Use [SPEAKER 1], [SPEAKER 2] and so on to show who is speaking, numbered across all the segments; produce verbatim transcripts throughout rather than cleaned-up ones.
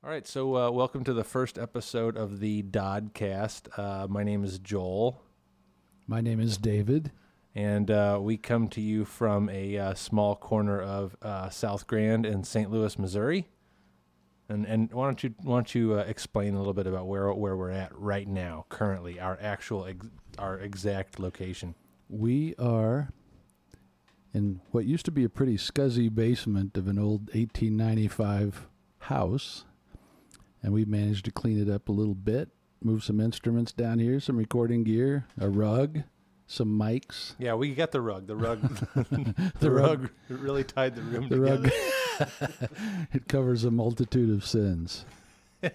[SPEAKER 1] All right, so uh, welcome to the first episode of the Doddcast. Uh, my name is Joel.
[SPEAKER 2] My name is David.
[SPEAKER 1] And uh, we come to you from a uh, small corner of uh, South Grand in Saint Louis, Missouri. And and why don't you why don't you uh, explain a little bit about where where we're at right now, currently, our actual ex- our exact location.
[SPEAKER 2] We are in what used to be a pretty scuzzy basement of an old eighteen ninety-five house, and we've managed to clean it up a little bit, move some instruments down here, some recording gear, a rug, some mics.
[SPEAKER 1] Yeah, we got the rug. The rug, the,
[SPEAKER 2] The
[SPEAKER 1] rug,
[SPEAKER 2] rug.
[SPEAKER 1] really tied the room
[SPEAKER 2] The
[SPEAKER 1] together.
[SPEAKER 2] rug, it covers a multitude of sins.
[SPEAKER 1] uh,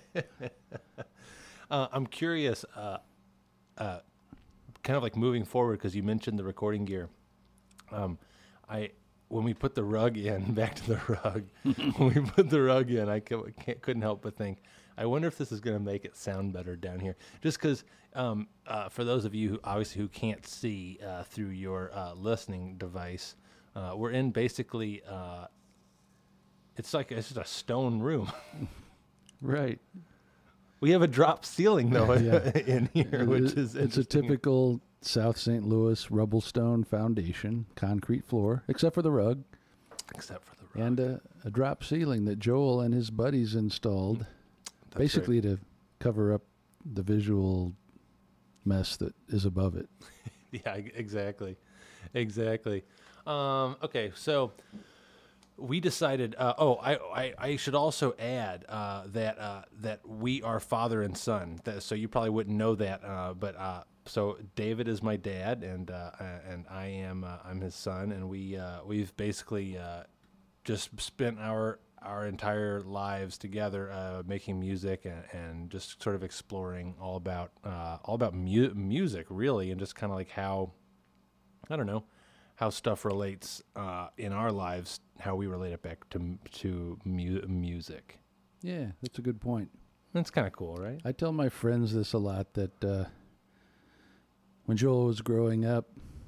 [SPEAKER 1] I'm curious, uh, uh, kind of like moving forward, because you mentioned the recording gear. Um, I when we put the rug in, back to the rug. When we put the rug in, I c- can't, couldn't help but think, I wonder if this is going to make it sound better down here. Just because, um, uh, for those of you who obviously who can't see uh, through your uh, listening device, uh, we're in basically. Uh, it's like it's just a stone room.
[SPEAKER 2] Right.
[SPEAKER 1] We have a drop ceiling though
[SPEAKER 2] Yeah.
[SPEAKER 1] in here, which is
[SPEAKER 2] it's a
[SPEAKER 1] interesting.
[SPEAKER 2] typical South Saint Louis rubble stone foundation, concrete floor, except for the rug,
[SPEAKER 1] except for the rug.
[SPEAKER 2] and a, a drop ceiling that Joel and his buddies installed,
[SPEAKER 1] That's
[SPEAKER 2] basically to cover up the visual mess that is above it.
[SPEAKER 1] right. Yeah, e- exactly, exactly. Um, okay, so we decided. Uh, oh, I, I I should also add uh, that uh, that we are father and son. That, so you probably wouldn't know that, uh, but. Uh, So David is my dad, and uh, and I am uh, I'm his son, and we uh, we've basically uh, just spent our our entire lives together uh, making music and, and just sort of exploring all about uh, all about mu- music really, and just kind of like how I don't know how stuff relates uh, in our lives, how we relate it back to to mu- music.
[SPEAKER 2] Yeah, that's a good point.
[SPEAKER 1] That's kind of cool, right?
[SPEAKER 2] I tell my friends this a lot, that uh, when Joel was growing up,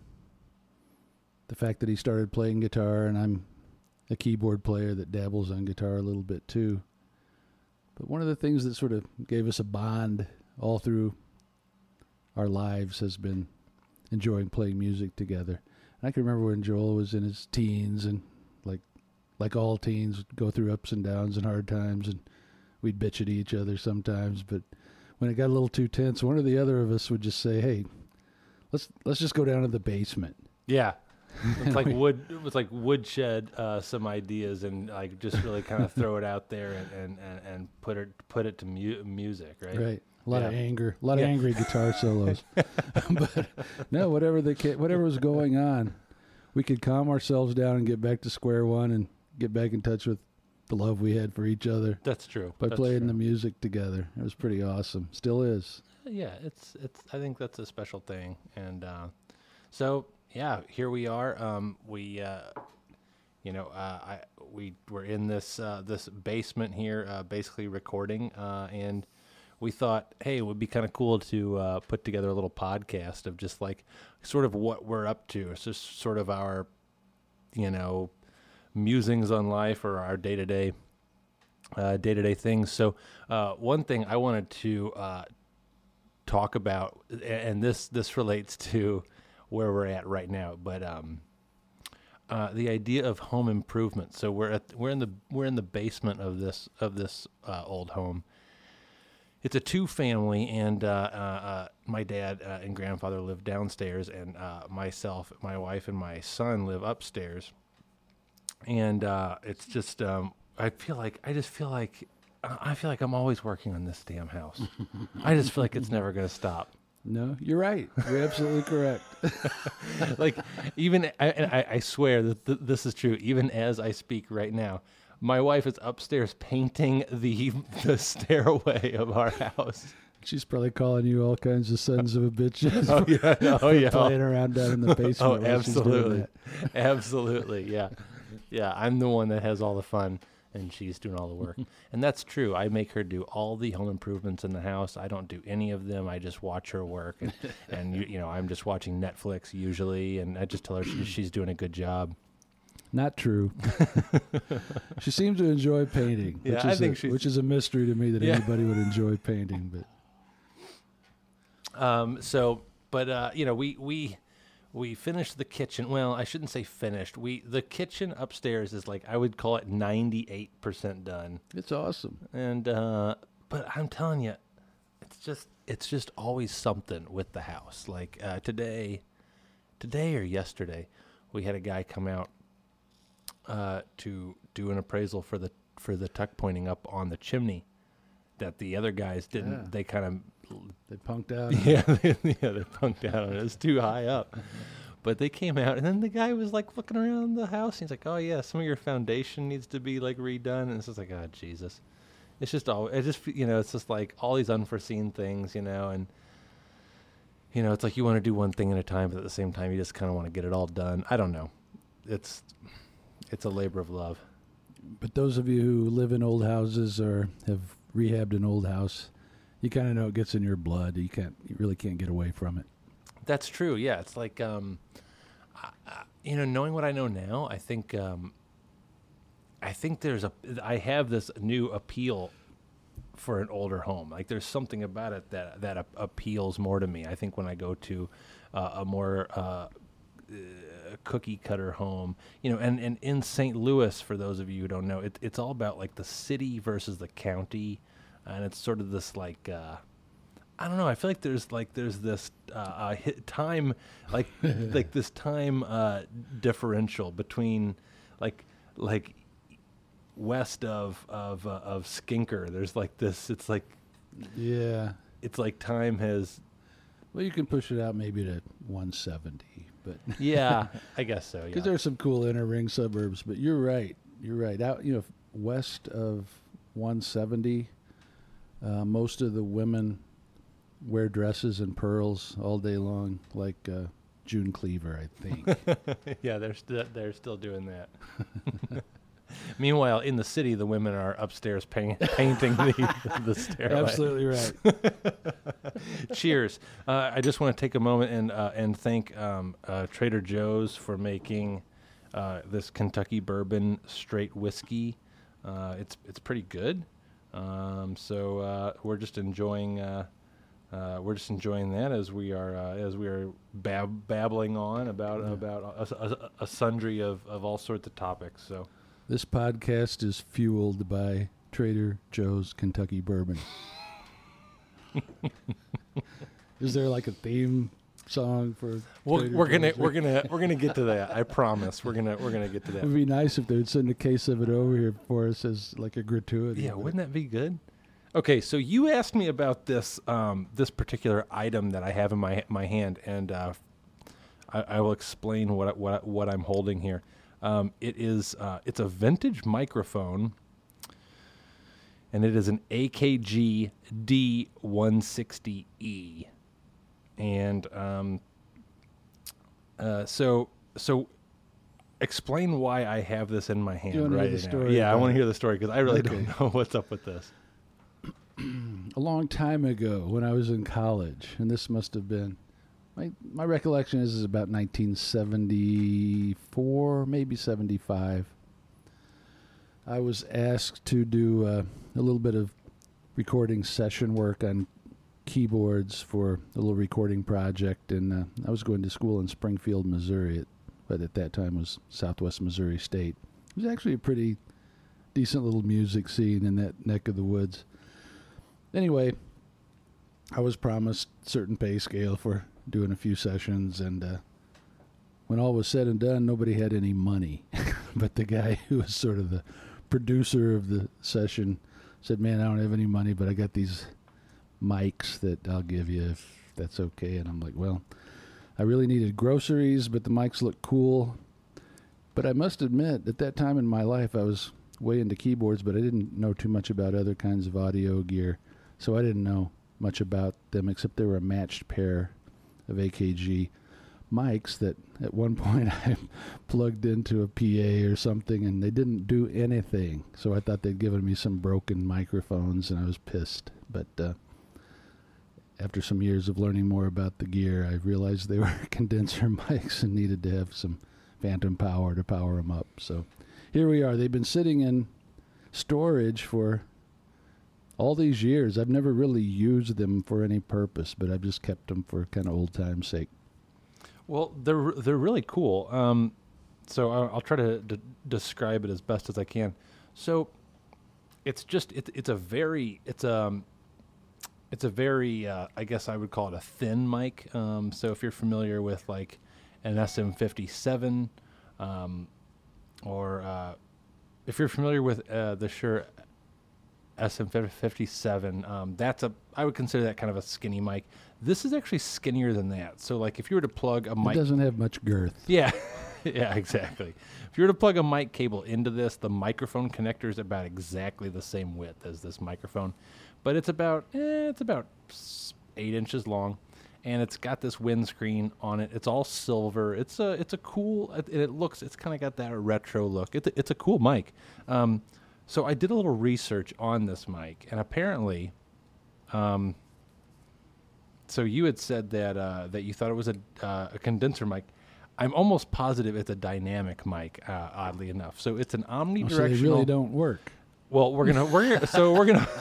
[SPEAKER 2] the fact that he started playing guitar, and I'm a keyboard player that dabbles on guitar a little bit too. But one of the things that sort of gave us a bond all through our lives has been enjoying playing music together. And I can remember when Joel was in his teens, and like like all teens, would go through ups and downs and hard times, and we'd bitch at each other sometimes. But when it got a little too tense, one or the other of us would just say, "Hey, let's let's just go down to the basement."
[SPEAKER 1] Yeah. It's like wood. It was like woodshed uh, some ideas and like just really kind of throw it out there and, and, and, and put it put it to mu- music, right?
[SPEAKER 2] Right. A lot of
[SPEAKER 1] Yeah.
[SPEAKER 2] anger, a lot
[SPEAKER 1] Yeah.
[SPEAKER 2] of angry guitar solos. But no, whatever the ca- whatever was going on, we could calm ourselves down and get back to square one and get back in touch with the love we had for each other
[SPEAKER 1] That's true.
[SPEAKER 2] by
[SPEAKER 1] That's
[SPEAKER 2] playing
[SPEAKER 1] true.
[SPEAKER 2] the music together. It was pretty awesome. Still is.
[SPEAKER 1] Yeah, it's it's. I think that's a special thing, and uh, so yeah, here we are. Um, we, uh, you know, uh, I we were in this uh, this basement here, uh, basically recording, uh, and we thought, hey, it would be kind of cool to uh, put together a little podcast of just like sort of what we're up to. It's just sort of our, you know, musings on life or our day to day, day to day things. So uh, one thing I wanted to uh, talk about, and this this relates to where we're at right now, but um, uh, the idea of home improvement. So we're at we're in the we're in the basement of this of this uh, old home. It's a two family, and uh, uh, uh, my dad uh, and grandfather live downstairs, and uh, myself, my wife, and my son live upstairs. And uh, it's just um, I feel like I just feel like I feel like I'm always working on this damn house. I just feel like it's never going to stop.
[SPEAKER 2] No, you're right. You're absolutely correct.
[SPEAKER 1] Like even I, and I, I swear that th- this is true. Even as I speak right now, my wife is upstairs painting the the stairway of our house.
[SPEAKER 2] She's probably calling you all kinds of sons of a bitches.
[SPEAKER 1] Oh yeah, oh yeah,
[SPEAKER 2] Playing around down in the basement.
[SPEAKER 1] oh
[SPEAKER 2] while she's doing
[SPEAKER 1] absolutely,
[SPEAKER 2] that.
[SPEAKER 1] absolutely, yeah, yeah. I'm the one that has all the fun, and she's doing all the work. And that's true. I make her do all the home improvements in the house. I don't do any of them. I just watch her work, and, and you, you know, I'm just watching Netflix usually, and I just tell her she, she's doing a good job.
[SPEAKER 2] Not true. She seems to enjoy painting,
[SPEAKER 1] Yeah,
[SPEAKER 2] which,
[SPEAKER 1] I
[SPEAKER 2] is
[SPEAKER 1] think
[SPEAKER 2] a,
[SPEAKER 1] she's-
[SPEAKER 2] which is a mystery to me that
[SPEAKER 1] Yeah.
[SPEAKER 2] anybody would enjoy painting. But
[SPEAKER 1] Um, so, but uh, you know, we we we finished the kitchen. Well, I shouldn't say finished. We the kitchen upstairs is like I would call it ninety-eight percent done.
[SPEAKER 2] it's awesome.
[SPEAKER 1] And uh, but I'm telling you, it's just it's just always something with the house. Like uh, today, today or yesterday, we had a guy come out uh, to do an appraisal for the for the tuck pointing up on the chimney that the other guys didn't.
[SPEAKER 2] Yeah.
[SPEAKER 1] They kind of
[SPEAKER 2] They punked out.
[SPEAKER 1] yeah, they, yeah, they punked out on it. It's too high up. But they came out, and then the guy was like looking around the house. And he's like, "Oh yeah, some of your foundation needs to be like redone." And it's just like, "Oh Jesus!" It's just all. It just you know, it's just like all these unforeseen things, you know, and you know, it's like you want to do one thing at a time, but at the same time, you just kind of want to get it all done. I don't know. It's it's a labor of love.
[SPEAKER 2] But those of you who live in old houses or have rehabbed an old house, you kind of know it gets in your blood. You can't, you really can't get away from it.
[SPEAKER 1] That's true. Yeah, it's like, um, I, I, you know, knowing what I know now, I think, um, I think there's a, I have this new appeal for an older home. Like, there's something about it that that a- appeals more to me. I think when I go to uh, a more uh, uh, cookie cutter home, you know, and, and in Saint Louis, for those of you who don't know, it, it's all about like the city versus the county, and it's sort of this like. Uh, I don't know. I feel like there's like there's this uh, uh, hit time, like like this time uh, differential between like like west of of uh, of Skinker. There's like this. It's like
[SPEAKER 2] Yeah.
[SPEAKER 1] it's like time has.
[SPEAKER 2] Well, you can push it out maybe to one seventy, but
[SPEAKER 1] Yeah, I guess so.
[SPEAKER 2] because
[SPEAKER 1] Yeah.
[SPEAKER 2] there's some cool inner ring suburbs. But you're right. You're right. Out, you know, west of one seventy, uh, most of the women wear dresses and pearls all day long, like uh, June Cleaver, I think.
[SPEAKER 1] Yeah, they're still they're still doing that. Meanwhile, in the city, the women are upstairs paint, painting the the stairway.
[SPEAKER 2] Absolutely right.
[SPEAKER 1] Cheers! Uh, I just want to take a moment and uh, and thank um, uh, Trader Joe's for making uh, this Kentucky bourbon straight whiskey. Uh, it's it's pretty good. Um, so uh, we're just enjoying uh, uh, we're just enjoying that as we are uh, as we are bab- babbling on about
[SPEAKER 2] Yeah.
[SPEAKER 1] about a, a, a sundry of, of all sorts of topics. So.
[SPEAKER 2] This podcast is fueled by Trader Joe's Kentucky Bourbon. Is there like a theme song for?
[SPEAKER 1] We're,
[SPEAKER 2] Trader
[SPEAKER 1] we're gonna
[SPEAKER 2] Joe's?
[SPEAKER 1] we're gonna we're gonna get to that. I promise. We're gonna we're gonna get to
[SPEAKER 2] It
[SPEAKER 1] that.
[SPEAKER 2] would be nice if they would send a case of it over here for us as like a gratuity.
[SPEAKER 1] Yeah,
[SPEAKER 2] but-
[SPEAKER 1] wouldn't that be good? Okay, so you asked me about this um, this particular item that I have in my my hand, and uh, I, I will explain what I- what I- what I'm holding here. Um, it is uh, it's a vintage microphone, and it is an A K G D one sixty E, and um, uh, so so. Explain why I have this in my hand
[SPEAKER 2] wanna hear
[SPEAKER 1] right
[SPEAKER 2] the
[SPEAKER 1] now.
[SPEAKER 2] story
[SPEAKER 1] Yeah, I
[SPEAKER 2] about
[SPEAKER 1] want to
[SPEAKER 2] it?
[SPEAKER 1] hear the story because I really
[SPEAKER 2] Okay.
[SPEAKER 1] don't know what's up with this.
[SPEAKER 2] A long time ago when I was in college, and this must have been my my recollection is, is about nineteen seventy-four, maybe seventy-five. I was asked to do uh, a little bit of recording session work on keyboards for a little recording project, and uh, I was going to school in Springfield, Missouri, at, but at that time was Southwest Missouri State. It was actually a pretty decent little music scene in that neck of the woods. Anyway, I was promised certain pay scale for doing a few sessions, and uh, when all was said and done, nobody had any money. But the guy who was sort of the producer of the session said, "Man, I don't have any money, but I got these mics that I'll give you if that's okay." And I'm like, well, I really needed groceries, but the mics look cool. But I must admit, at that time in my life, I was way into keyboards, but I didn't know too much about other kinds of audio gear. So I didn't know much about them, except they were a matched pair of A K G mics that at one point I plugged into a P A or something, and they didn't do anything. So I thought they'd given me some broken microphones, and I was pissed. But uh, after some years of learning more about the gear, I realized they were condenser mics and needed to have some phantom power to power them up. So here we are. They've been sitting in storage for all these years. I've never really used them for any purpose, but I've just kept them for kind of old time's sake.
[SPEAKER 1] Well, they're they're really cool. Um, so I'll, I'll try to d- describe it as best as I can. So it's just it, it's a very it's um it's a very uh, I guess I would call it a thin mic. Um, so if you're familiar with like an S M fifty-seven, um, or uh, if you're familiar with uh, the Shure S M fifty-seven, um, that's a I would consider that kind of a skinny mic. This is actually skinnier than that. So like if you were to plug a mic,
[SPEAKER 2] It doesn't have much girth.
[SPEAKER 1] yeah, yeah, exactly. If you were to plug a mic cable into this, the microphone connector is about exactly the same width as this microphone, but it's about eh, it's about s- eight inches long, and it's got this windscreen on it. It's all silver. It's a it's a cool. It, it looks. It's kind of got that retro look. It's a, it's a cool mic. Um, so I did a little research on this mic, and apparently, um, so you had said that uh, that you thought it was a uh, a condenser mic. I'm almost positive it's a dynamic mic. Uh, oddly enough, so it's an omnidirectional.
[SPEAKER 2] So they really don't work.
[SPEAKER 1] Well, we're gonna we're gonna, so we're gonna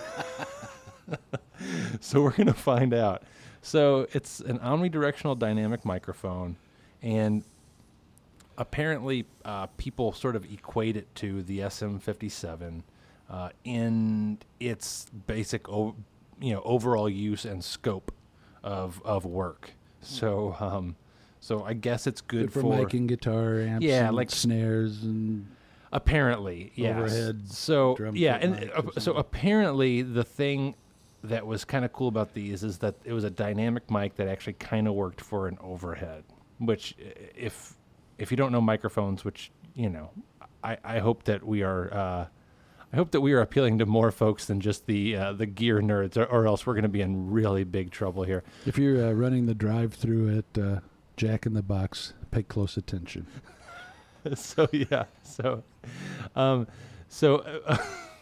[SPEAKER 1] so we're gonna find out. So it's an omnidirectional dynamic microphone, and apparently uh, people sort of equate it to the S M fifty-seven uh, in its basic, o- you know, overall use and scope of of work. So, um, so I guess it's good,
[SPEAKER 2] Good for,
[SPEAKER 1] for
[SPEAKER 2] miking guitar amps,
[SPEAKER 1] Yeah,
[SPEAKER 2] and
[SPEAKER 1] like-
[SPEAKER 2] snares and
[SPEAKER 1] apparently, yes.
[SPEAKER 2] Overhead
[SPEAKER 1] So
[SPEAKER 2] drum
[SPEAKER 1] yeah,
[SPEAKER 2] kit
[SPEAKER 1] and
[SPEAKER 2] mic
[SPEAKER 1] uh,
[SPEAKER 2] or
[SPEAKER 1] so
[SPEAKER 2] something.
[SPEAKER 1] apparently the thing that was kind of cool about these is that it was a dynamic mic that actually kind of worked for an overhead. Which, i- if if you don't know microphones, which you know, I, I hope that we are. Uh, I hope that we are appealing to more folks than just the uh, the gear nerds, or, or else we're going to be in really big trouble here.
[SPEAKER 2] if you're uh, running the drive-through at uh, Jack in the Box, pay close attention.
[SPEAKER 1] so yeah, so, um, so, uh,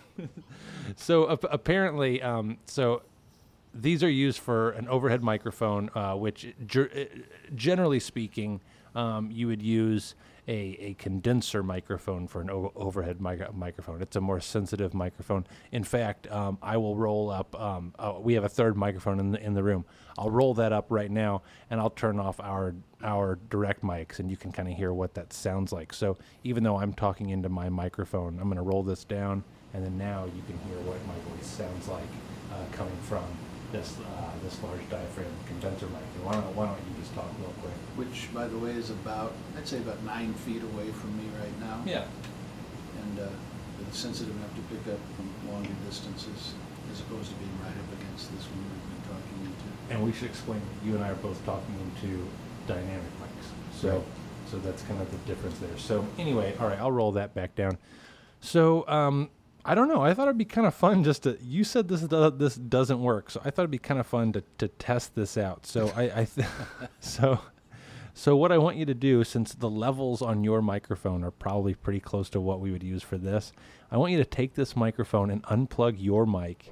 [SPEAKER 1] so ap- apparently, um, so these are used for an overhead microphone, uh, which ger- uh, generally speaking, um, you would use a, a condenser microphone for an o- overhead mic- microphone. It's a more sensitive microphone. In fact, um, I will roll up. Um, uh, we have a third microphone in the in the room. I'll roll that up right now, and I'll turn off our our direct mics, and you can kind of hear what that sounds like. So even though I'm talking into my microphone, I'm going to roll this down, and then now you can hear what my voice sounds like uh, coming from this uh, this large diaphragm condenser mic. And why don't why don't you just talk real quick?
[SPEAKER 2] Which, by the way, is about, I'd say about nine feet away from me right now.
[SPEAKER 1] Yeah.
[SPEAKER 2] And uh, it's sensitive enough to pick up from longer distances, as opposed to being right up against this one we've been talking into.
[SPEAKER 1] And we should explain that you and I are both talking into dynamic mics. So
[SPEAKER 2] Right.
[SPEAKER 1] so that's kind of the difference there. So anyway, all right, I'll roll that back down. So um, I don't know. I thought it'd be kind of fun just to. You said this do, this doesn't work, so I thought it'd be kind of fun to, to test this out. So I, I th- so so what I want you to do, since the levels on your microphone are probably pretty close to what we would use for this, I want you to take this microphone and unplug your mic.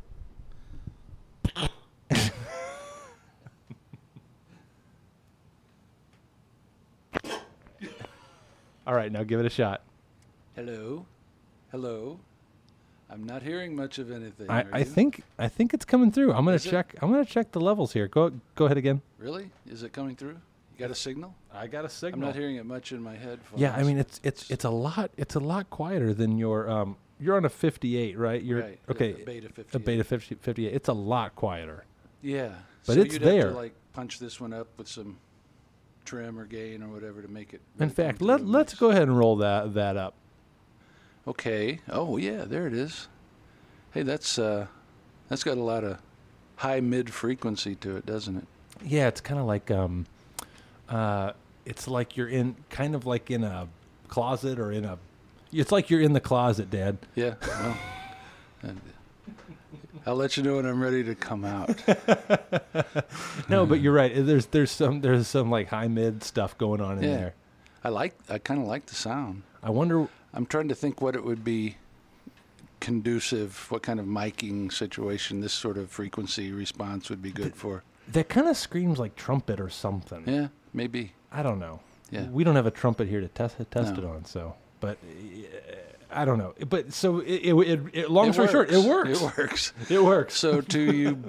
[SPEAKER 1] All right, now give it a shot.
[SPEAKER 2] Hello? Hello? I'm not hearing much of anything.
[SPEAKER 1] I,
[SPEAKER 2] are
[SPEAKER 1] I
[SPEAKER 2] you?
[SPEAKER 1] think I think it's coming through. I'm gonna
[SPEAKER 2] Is it?
[SPEAKER 1] check. I'm gonna check the levels here. Go go ahead again.
[SPEAKER 2] Really? Is it coming through? You got a signal?
[SPEAKER 1] I got a
[SPEAKER 2] I'm
[SPEAKER 1] signal.
[SPEAKER 2] not hearing it much in my headphones.
[SPEAKER 1] Yeah, I mean it's it's it's a lot. It's a lot quieter than your. Um, you're on a fifty-eight, right? You're
[SPEAKER 2] right.
[SPEAKER 1] okay.
[SPEAKER 2] A, a beta fifty.
[SPEAKER 1] A beta fifty, fifty-eight. It's a lot quieter.
[SPEAKER 2] Yeah.
[SPEAKER 1] But
[SPEAKER 2] so
[SPEAKER 1] it's
[SPEAKER 2] you'd
[SPEAKER 1] there.
[SPEAKER 2] Have to, like, punch this one up with some trim or gain or whatever to make it.
[SPEAKER 1] In
[SPEAKER 2] really come
[SPEAKER 1] fact,
[SPEAKER 2] through
[SPEAKER 1] let
[SPEAKER 2] and
[SPEAKER 1] let's
[SPEAKER 2] nice.
[SPEAKER 1] go ahead and roll that that up.
[SPEAKER 2] Okay. Oh yeah, there it is. Hey, that's uh, that's got a lot of high mid frequency to it, doesn't it?
[SPEAKER 1] Yeah, it's kind of like um, uh, it's like you're in kind of like in a closet or in a. It's like you're in the closet, Dad.
[SPEAKER 2] Yeah. Well, and I'll let you know when I'm ready to come out.
[SPEAKER 1] No, but you're right. There's there's some there's some like high mid stuff going on in
[SPEAKER 2] Yeah.
[SPEAKER 1] there.
[SPEAKER 2] I like. I kind of like the sound.
[SPEAKER 1] I wonder.
[SPEAKER 2] I'm trying to think what it would be conducive, what kind of miking situation this sort of frequency response would be good for.
[SPEAKER 1] That kind of screams like trumpet or something.
[SPEAKER 2] Yeah, maybe.
[SPEAKER 1] I don't know.
[SPEAKER 2] Yeah.
[SPEAKER 1] we don't have a trumpet here to test test
[SPEAKER 2] No.
[SPEAKER 1] it on. So, but uh, I don't know. But so it, it, it, it long
[SPEAKER 2] It
[SPEAKER 1] story short, it works.
[SPEAKER 2] It works.
[SPEAKER 1] It works.
[SPEAKER 2] So to you,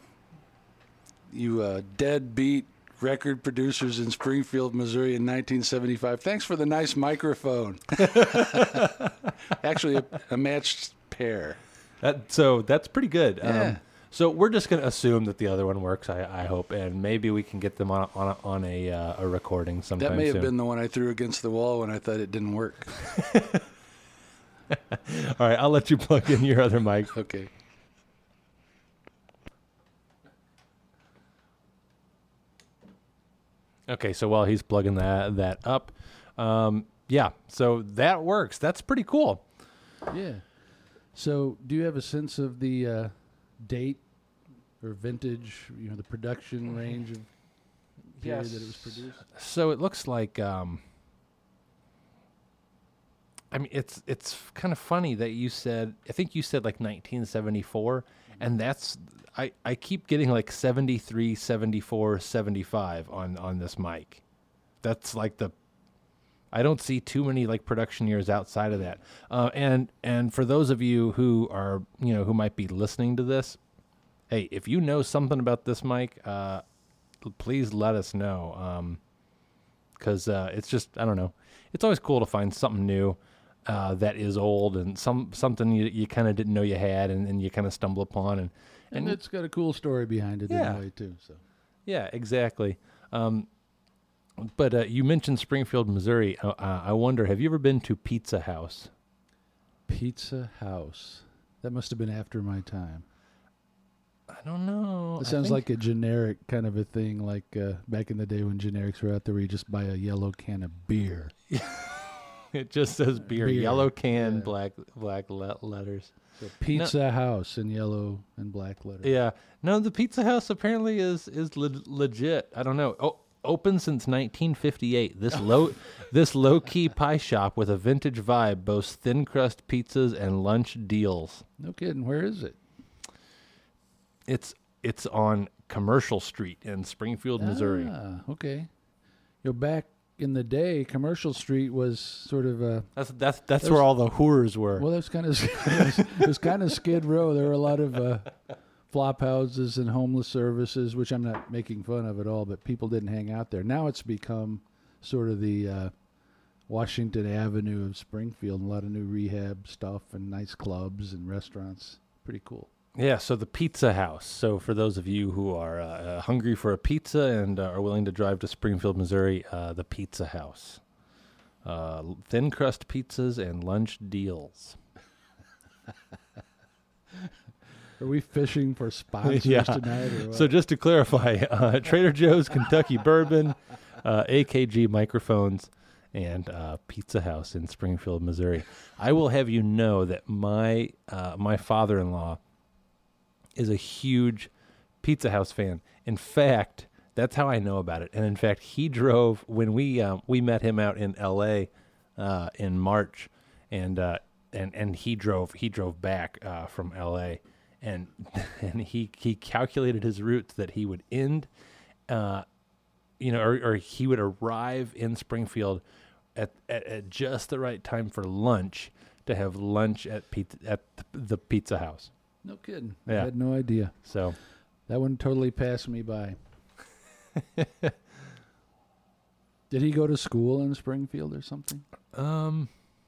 [SPEAKER 2] you uh, deadbeat record producers in Springfield, Missouri in nineteen seventy-five, thanks for the nice microphone. Actually, a, a matched pair.
[SPEAKER 1] That, so that's pretty good.
[SPEAKER 2] Yeah.
[SPEAKER 1] Um, so we're just going to assume that the other one works, I, I hope, and maybe we can get them on a, on a, on a, uh, a recording sometime
[SPEAKER 2] That may have
[SPEAKER 1] soon.
[SPEAKER 2] been the one I threw against the wall when I thought it didn't work.
[SPEAKER 1] All right, I'll let you plug in your other mic.
[SPEAKER 2] Okay.
[SPEAKER 1] Okay, so while he's plugging that that up, um, yeah, so that works. That's pretty cool.
[SPEAKER 2] Yeah. So do you have a sense of the uh, date or vintage, you know, the production range of period
[SPEAKER 1] Yes.
[SPEAKER 2] that it was produced?
[SPEAKER 1] So it looks like, um, I mean, it's it's kind of funny that you said, I think you said like nineteen seventy-four, and that's, I, I keep getting like seventy-three, seventy-four, seventy-five on, on this mic. That's like the, I don't see too many like production years outside of that. Uh, and and for those of you who are, you know, who might be listening to this, hey, if you know something about this mic, uh, please let us know. Um, because uh, it's just, I don't know, it's always cool to find something new uh, that is old and some something you, you kind of didn't know you had, and, and you kind of stumble upon, and
[SPEAKER 2] And,
[SPEAKER 1] and
[SPEAKER 2] it's got a cool story behind it
[SPEAKER 1] Yeah.
[SPEAKER 2] in a way, too. So
[SPEAKER 1] yeah, exactly. Um, but uh, you mentioned Springfield, Missouri. Uh, uh, I wonder, have you ever been to Pizza House?
[SPEAKER 2] Pizza House. That must have been after my time.
[SPEAKER 1] I don't know.
[SPEAKER 2] It
[SPEAKER 1] I
[SPEAKER 2] sounds
[SPEAKER 1] think-
[SPEAKER 2] like a generic kind of a thing, like uh, back in the day when generics were out there where you just buy a yellow can of beer.
[SPEAKER 1] it just says beer,
[SPEAKER 2] Beer,
[SPEAKER 1] yellow can,
[SPEAKER 2] yeah.
[SPEAKER 1] black black le- letters.
[SPEAKER 2] So Pizza House in yellow and black letters.
[SPEAKER 1] Yeah. No, the Pizza House apparently is is le- legit. I don't know. Oh, open since nineteen fifty-eight. This low this low-key pie shop with a vintage vibe boasts thin crust pizzas and lunch deals.
[SPEAKER 2] No kidding. Where is it?
[SPEAKER 1] It's it's on Commercial Street in Springfield, Missouri.
[SPEAKER 2] Ah, okay. You know, back in the day, Commercial Street was sort of a
[SPEAKER 1] That's that's that's
[SPEAKER 2] There's-
[SPEAKER 1] where all the whores were.
[SPEAKER 2] well. That's kind of it was, it was kind of Skid Row. There were a lot of uh, flop houses and homeless services, which I'm not making fun of at all. But people didn't hang out there. Now it's become sort of the uh, Washington Avenue of Springfield. A lot of new rehab stuff and nice clubs and restaurants. Pretty cool.
[SPEAKER 1] Yeah, so the Pizza House. So for those of you who are uh, uh, hungry for a pizza and uh, are willing to drive to Springfield, Missouri, uh, the Pizza House. Uh, thin crust pizzas and lunch deals.
[SPEAKER 2] Are we fishing for sponsors
[SPEAKER 1] Yeah.
[SPEAKER 2] tonight? Or what?
[SPEAKER 1] So just to clarify, uh, Trader Joe's Kentucky Bourbon, uh, A K G microphones, and uh, Pizza House in Springfield, Missouri. I will have you know that my uh, my father-in-law is a huge Pizza House fan. In fact, that's how I know about it. And in fact, he drove when we um, we met him out in L A uh, in March, and uh, and and he drove he drove back uh, from L A. And and he he calculated his routes that he would end, uh, you know, or, or he would arrive in Springfield at, at at just the right time for lunch to have lunch at pizza, at the Pizza House.
[SPEAKER 2] no kidding.
[SPEAKER 1] Yeah.
[SPEAKER 2] I had no idea.
[SPEAKER 1] So
[SPEAKER 2] That one totally passed me by. Did he go to school in Springfield or something?
[SPEAKER 1] um,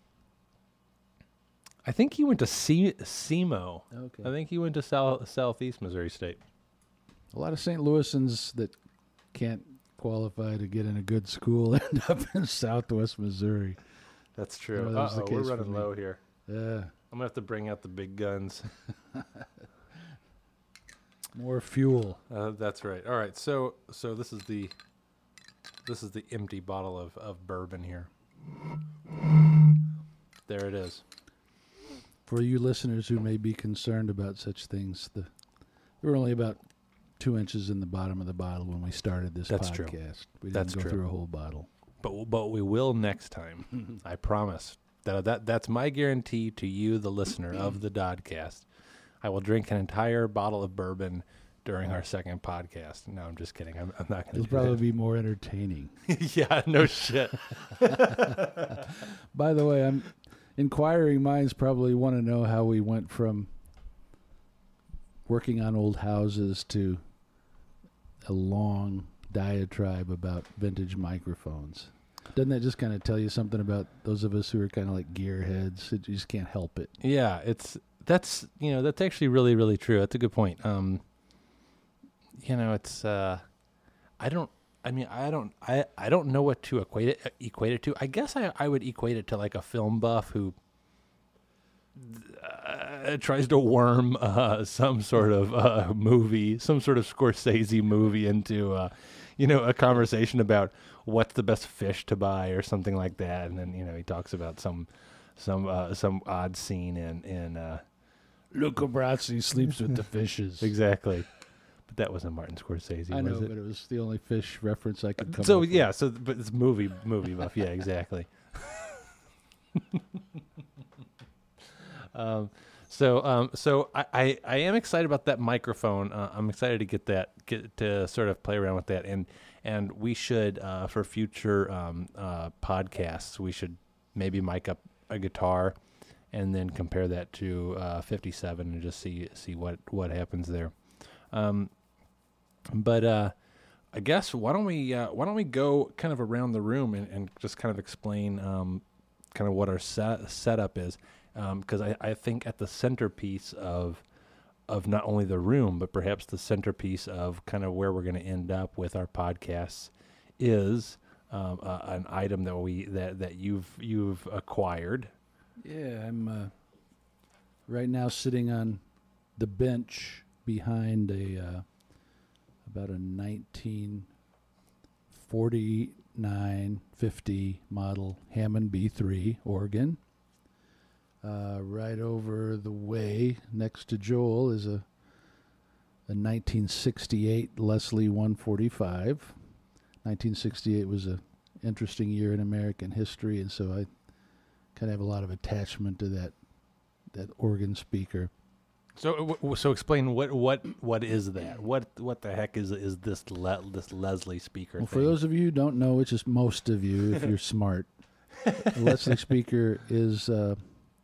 [SPEAKER 1] I think he went to C- SEMO.
[SPEAKER 2] Okay.
[SPEAKER 1] I think he went to South Southeast Missouri State.
[SPEAKER 2] A lot of Saint Louisans that can't qualify to get in a good school end up in Southwest Missouri.
[SPEAKER 1] That's true.
[SPEAKER 2] Oh, that was the
[SPEAKER 1] Uh-oh, we're
[SPEAKER 2] case for
[SPEAKER 1] running
[SPEAKER 2] me.
[SPEAKER 1] low here.
[SPEAKER 2] Yeah.
[SPEAKER 1] I'm gonna have to bring out the big guns.
[SPEAKER 2] More fuel.
[SPEAKER 1] Uh, that's right. All right. So so this is the this is the empty bottle of, of bourbon here. There it is.
[SPEAKER 2] For you listeners who may be concerned about such things, the we were only about two inches in the bottom of the bottle when we started this
[SPEAKER 1] That's true.
[SPEAKER 2] podcast. We didn't
[SPEAKER 1] That's
[SPEAKER 2] go
[SPEAKER 1] true.
[SPEAKER 2] through a whole bottle.
[SPEAKER 1] But but we will next time. I promise. That that that's my guarantee to you, the listener of the Dodcast. I will drink an entire bottle of bourbon during our second podcast. No, I'm just kidding. I'm, I'm not going to
[SPEAKER 2] It'll
[SPEAKER 1] do
[SPEAKER 2] probably
[SPEAKER 1] that.
[SPEAKER 2] be more entertaining.
[SPEAKER 1] Yeah, no shit.
[SPEAKER 2] By the way, I'm inquiring minds probably want to know how we went from working on old houses to a long diatribe about vintage microphones. Doesn't that just kind of tell you something about those of us who are kind of like gearheads? It, you just can't help it.
[SPEAKER 1] Yeah, it's that's you know that's actually really really true. That's a good point. Um, you know, it's uh, I don't. I mean, I don't. I, I don't know what to equate it equate it to. I guess I I would equate it to like a film buff who uh, tries to worm uh, some sort of uh, movie, some sort of Scorsese movie into uh, you know a conversation about what's the best fish to buy or something like that, and then you know he talks about some some uh, some odd scene in in. Uh,
[SPEAKER 2] Luca Brasi sleeps with the fishes.
[SPEAKER 1] Exactly. But that wasn't Martin Scorsese,
[SPEAKER 2] I know,
[SPEAKER 1] was it?
[SPEAKER 2] but it was the only fish reference I could come
[SPEAKER 1] So
[SPEAKER 2] up
[SPEAKER 1] yeah,
[SPEAKER 2] with.
[SPEAKER 1] so but it's movie movie buff. Yeah, exactly. um, so um, so I, I, I am excited about that microphone. Uh, I'm excited to get that get to sort of play around with that, and and we should uh, for future um, uh, podcasts we should maybe mic up a guitar, and then compare that to uh, fifty-seven and just see see what what happens there. Um, but uh, I guess why don't we uh, why don't we go kind of around the room and, and just kind of explain um, kind of what our set, setup is, because um, I, I think at the centerpiece of of not only the room but perhaps the centerpiece of kind of where we're going to end up with our podcasts is um, uh, an item that we that, that you've you've acquired.
[SPEAKER 2] Yeah, I'm uh, right now sitting on the bench behind a uh, about a nineteen forty-nine fifty model Hammond B three organ. Uh, right over the way next to Joel is a a nineteen sixty-eight Leslie one forty-five. nineteen sixty-eight was a interesting year in American history, and so I kind of have a lot of attachment to that that organ speaker.
[SPEAKER 1] So, w- w- so explain what, what, what is that? What, what the heck is is this le- this Leslie speaker?
[SPEAKER 2] Well,
[SPEAKER 1] thing?
[SPEAKER 2] for those of you who don't know, which is most of you, if you're smart, the Leslie speaker is uh,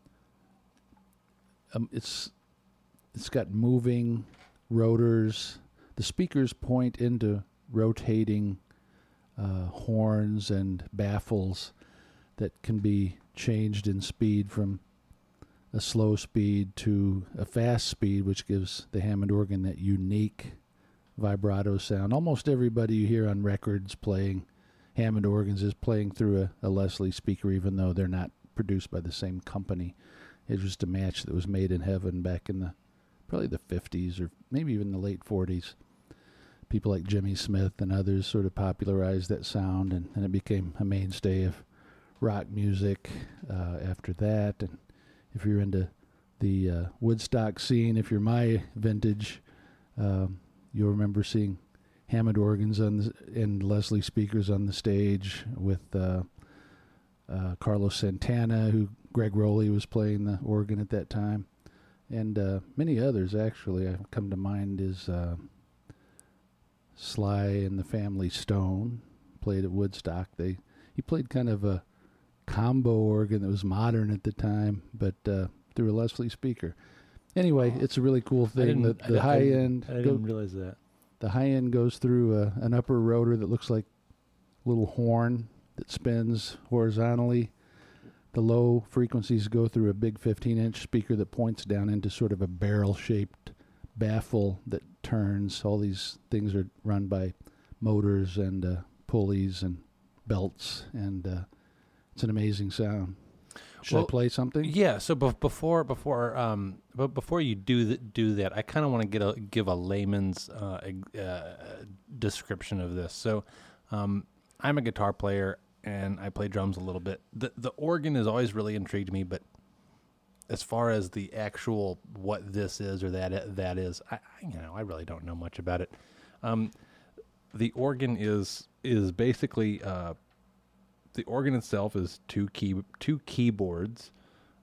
[SPEAKER 2] um, it's it's got moving rotors. The speakers point into rotating uh, horns and baffles that can be changed in speed from a slow speed to a fast speed, which gives the Hammond organ that unique vibrato sound. Almost everybody you hear on records playing Hammond organs is playing through a, a Leslie speaker, even though they're not produced by the same company. It's just a match that was made in heaven back in the probably the fifties or maybe even the late forties. People like Jimmy Smith and others sort of popularized that sound, and, and it became a mainstay of rock music uh, after that. And if you're into the uh, Woodstock scene, if you're my vintage, um, you'll remember seeing Hammond organs on the, and Leslie speakers on the stage with uh, uh, Carlos Santana, who Greg Rowley was playing the organ at that time, and uh, many others actually. I come to mind is uh, Sly and the Family Stone played at Woodstock. They he played kind of a combo organ that was modern at the time, but uh, through a Leslie speaker. Anyway, it's a really cool thing. The, the
[SPEAKER 1] I,
[SPEAKER 2] high
[SPEAKER 1] I,
[SPEAKER 2] end,
[SPEAKER 1] I didn't realize that.
[SPEAKER 2] The high end goes through a, an upper rotor that looks like a little horn that spins horizontally. The low frequencies go through a big fifteen-inch speaker that points down into sort of a barrel-shaped baffle that turns. All these things are run by motors and uh, pulleys and belts, and uh, it's an amazing sound. Should
[SPEAKER 1] well,
[SPEAKER 2] I play something?
[SPEAKER 1] Yeah. So be- before before um but before you do th- do that, I kind of want to get a give a layman's uh, uh, description of this. So, um, I'm a guitar player and I play drums a little bit. the The organ has always really intrigued me, but as far as the actual what this is or that that is, I you know I really don't know much about it. Um, the organ is is basically uh. The organ itself is two key two keyboards,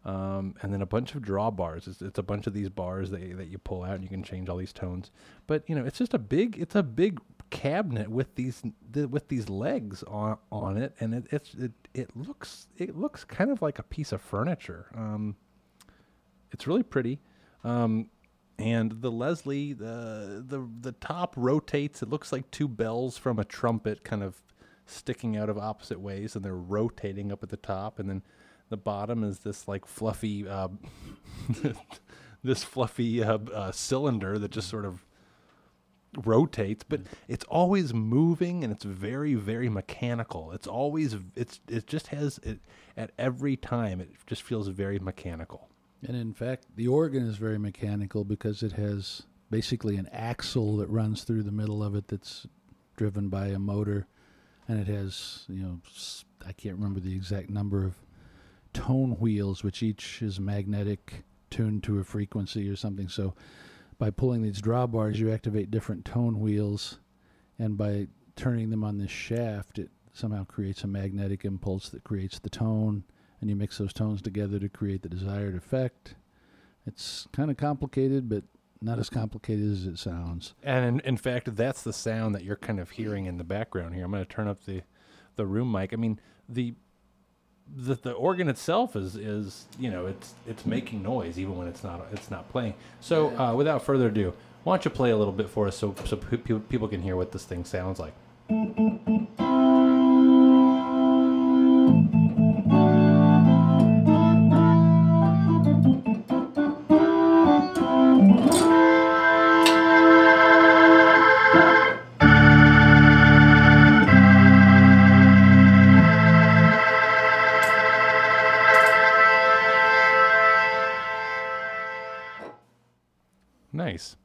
[SPEAKER 1] Um, and then a bunch of draw bars. It's, it's a bunch of these bars that you, that you pull out, and you can change all these tones. But you know, it's just a big, it's a big cabinet with these th- with these legs on on it, and it it's it, it looks it looks kind of like a piece of furniture. Um, it's really pretty, um, and the Leslie the the the top rotates. It looks like two bells from a trumpet, kind of sticking out of opposite ways, and they're rotating up at the top, and then the bottom is this like fluffy, uh, this fluffy uh, uh, cylinder that just sort of rotates, but it's always moving, and it's very, very mechanical. It's always, it's, it just has it at every time. It just feels very mechanical.
[SPEAKER 2] And in fact, the organ is very mechanical because it has basically an axle that runs through the middle of it that's driven by a motor, and it has, you know, I can't remember the exact number of tone wheels, which each is magnetic, tuned to a frequency or something. So by pulling these drawbars, you activate different tone wheels, and by turning them on this shaft, it somehow creates a magnetic impulse that creates the tone, and you mix those tones together to create the desired effect. It's kind of complicated, but not as complicated as it sounds.
[SPEAKER 1] And in, in fact, that's the sound that you're kind of hearing in the background here. I'm going to turn up the, the room mic. I mean, the The, the organ itself is, is you know it's it's making noise even when it's not it's not playing. So uh, without further ado, why don't you play a little bit for us so so pe- people can hear what this thing sounds like. Nice.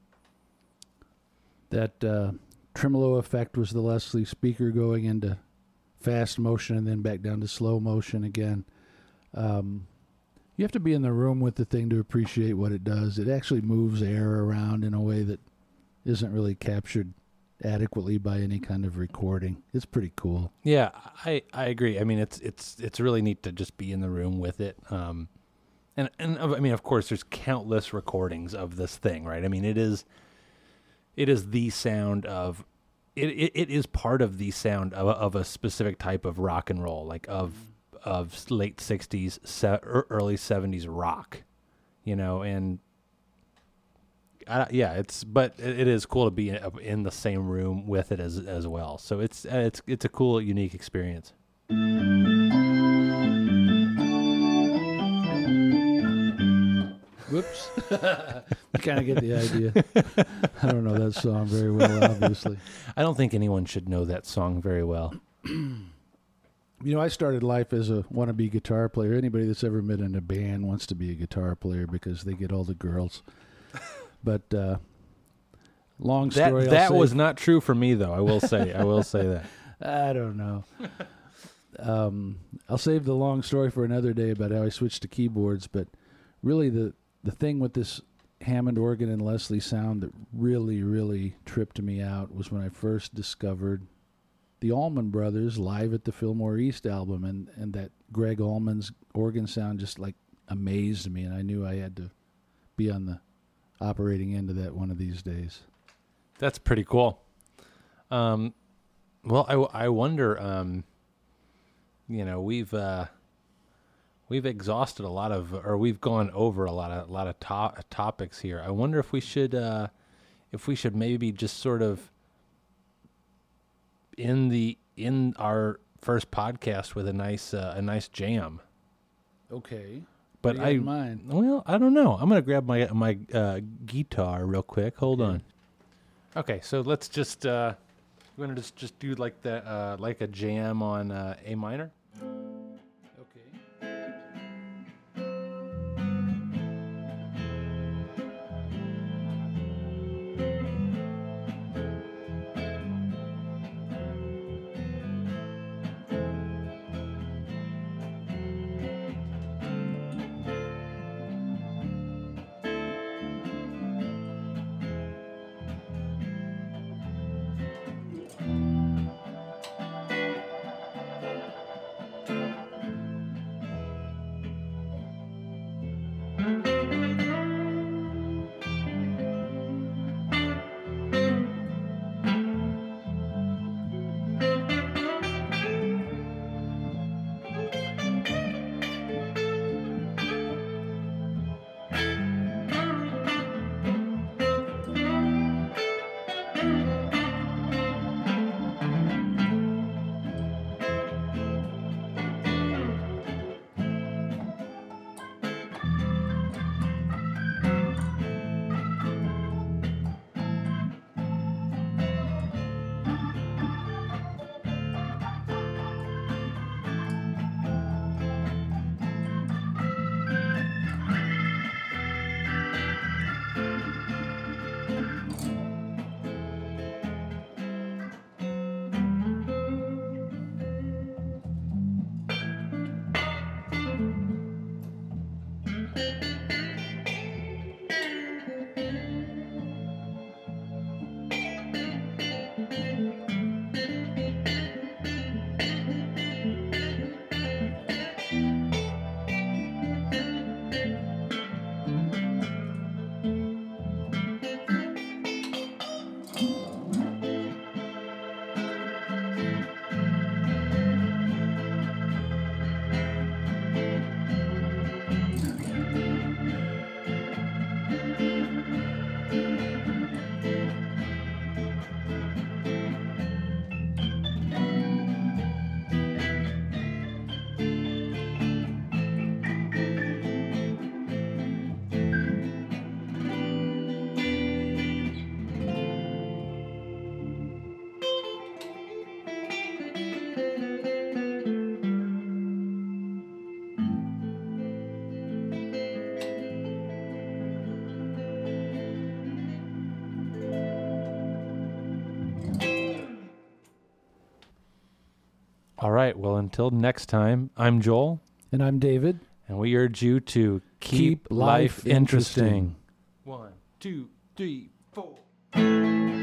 [SPEAKER 2] That uh, tremolo effect was the Leslie speaker going into fast motion and then back down to slow motion again. Um, you have to be in the room with the thing to appreciate what it does. It actually moves air around in a way that isn't really captured adequately by any kind of recording. It's pretty cool.
[SPEAKER 1] Yeah, I, I agree. I mean, it's it's it's really neat to just be in the room with it. Um, And, and I mean, of course, there's countless recordings of this thing, right? I mean, it is, it is the sound of, it, it, it is part of the sound of, of a specific type of rock and roll, like of, of late sixties, se- early seventies rock, you know, and I, yeah, it's, but it, it is cool to be in, in the same room with it as, as well. So it's, it's, it's a cool, unique experience.
[SPEAKER 2] Whoops. You kind of get the idea. I don't know that song very well, obviously.
[SPEAKER 1] I don't think anyone should know that song very well.
[SPEAKER 2] You know, I started life as a wannabe guitar player. Anybody that's ever been in a band wants to be a guitar player because they get all the girls. But uh, long story.
[SPEAKER 1] That, that
[SPEAKER 2] I'll
[SPEAKER 1] was
[SPEAKER 2] say,
[SPEAKER 1] not true for me, though. I will say. I will say that.
[SPEAKER 2] I don't know. Um, I'll save the long story for another day about how I switched to keyboards. But really, the the thing with this Hammond organ and Leslie sound that really, really tripped me out was when I first discovered the Allman Brothers live at the Fillmore East album, and, and that Greg Allman's organ sound just like amazed me, and I knew I had to be on the operating end of that one of these days.
[SPEAKER 1] That's pretty cool. Um, well, I, I wonder, um, you know, we've uh, we've exhausted a lot of, or we've gone over a lot of a lot of to- topics here. I wonder if we should uh, if we should maybe just sort of in the in our first podcast with a nice uh, a nice jam.
[SPEAKER 2] Okay.
[SPEAKER 1] But
[SPEAKER 2] what do you
[SPEAKER 1] I
[SPEAKER 2] got in mind?
[SPEAKER 1] well, I don't know. I'm gonna grab my my uh, guitar real quick. Hold
[SPEAKER 2] Okay.
[SPEAKER 1] on. Okay, so let's just uh, we're gonna just just do like the uh, like a jam on uh, A minor.
[SPEAKER 2] Okay.
[SPEAKER 1] All right. Well, until next time, I'm Joel.
[SPEAKER 2] And I'm David.
[SPEAKER 1] And we urge you to keep,
[SPEAKER 2] Keep
[SPEAKER 1] life
[SPEAKER 2] life
[SPEAKER 1] interesting.
[SPEAKER 2] interesting.
[SPEAKER 1] One, two, three, four.